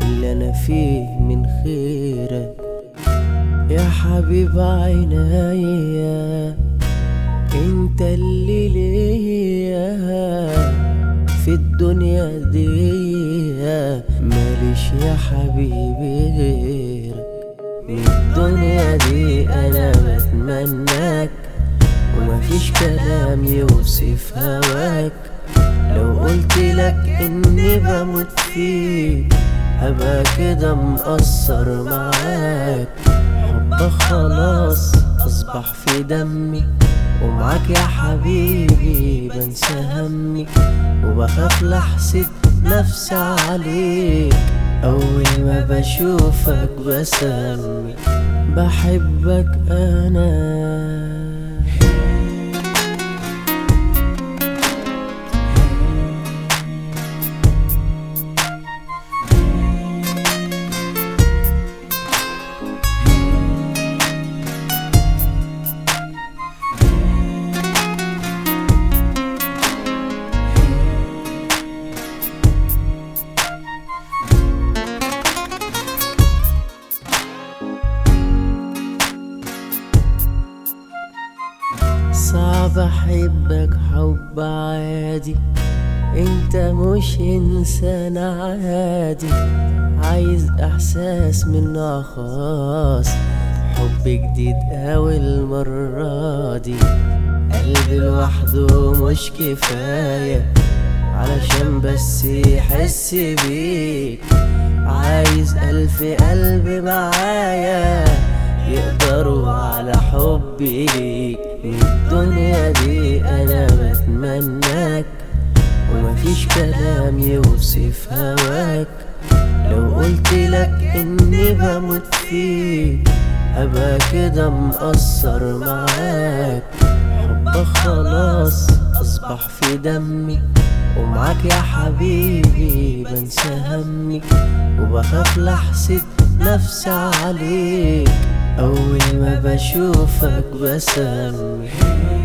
اللي انا فيه من خيرك يا حبيب عينيا. انت اللي ليا في الدنيا دي، ماليش يا حبيبي غيرك. من الدنيا دي انا بتمناك، ومفيش كلام يوصف هواك. لو قلتلك اني بموت فيك هبقى كده مقصر معاك. حبك خلاص اصبح في دمي، ومعاك يا حبيبي بنسى همي، وبخاف لحسد نفسي عليك. اول ما بشوفك بسمي بحبك انا. صعب احبك حب عادي، انت مش انسان عادي. عايز احساس من نوع خاص، حب جديد اول مرة دي. قلبي لوحده مش كفاية علشان بس يحس بيك. عايز 1000 قلب معايا يقدروا على حبي ليك. من الدنيا دي انا بتمناك، ومفيش كلام يوصف هواك. لو قلتلك اني بموت فيك هبقى كده مقصر معاك. حبك خلاص اصبح في دمي، ومعاك يا حبيبي بنسى همي، وبخاف لحسد نفسي عليك. اول ما بشوفك بسمي